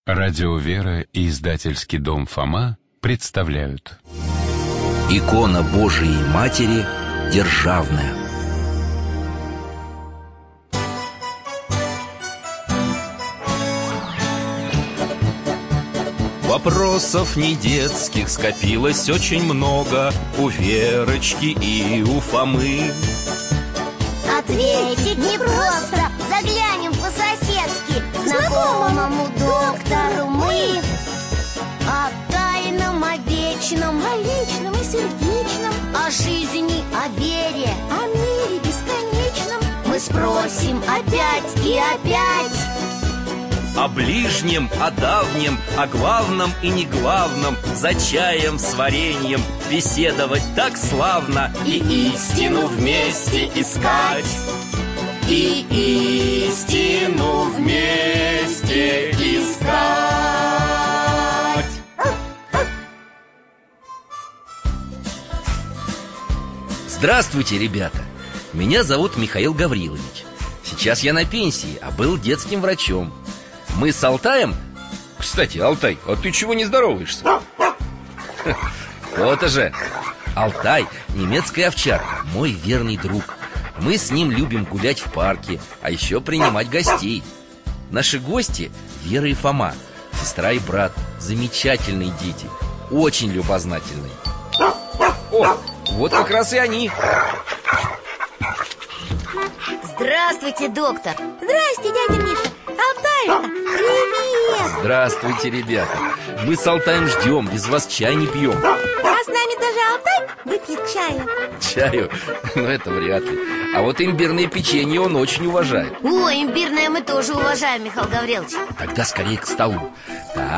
Радио «Вера» и издательский дом «Фома» представляют. Икона Божией Матери державная. Вопросов не детских скопилось очень много у Верочки и у Фомы. Ответить непросто, заглянем по-соседски знакомому доктору мы. О тайном, о вечном, о личном и сердечном, о жизни, о вере, о мире бесконечном мы спросим опять и опять. О ближнем, о давнем, о главном и неглавном, за чаем с вареньем беседовать так славно. И истину вместе искать, и истину вместе искать. Здравствуйте, ребята! Меня зовут Михаил Гаврилович. Сейчас я на пенсии, а был детским врачом. Мы с Алтаем... Кстати, Алтай, а ты чего не здороваешься? То-то же. Алтай – немецкая овчарка, мой верный друг. Мы с ним любим гулять в парке, а еще принимать гостей. Наши гости – Вера и Фома, сестра и брат. Замечательные дети, очень любознательные. О, вот как раз и они. Здравствуйте, доктор. Здрасте, дядя Миша. Алтаюшка, привет. Здравствуйте, ребята. Мы с Алтаем ждем, без вас чай не пьем. А с нами даже Алтай выпьет чаю. Чаю? Ну, это вряд ли. А вот имбирное печенье он очень уважает. О, имбирное мы тоже уважаем, Михаил Гаврилович. Тогда скорее к столу. Так.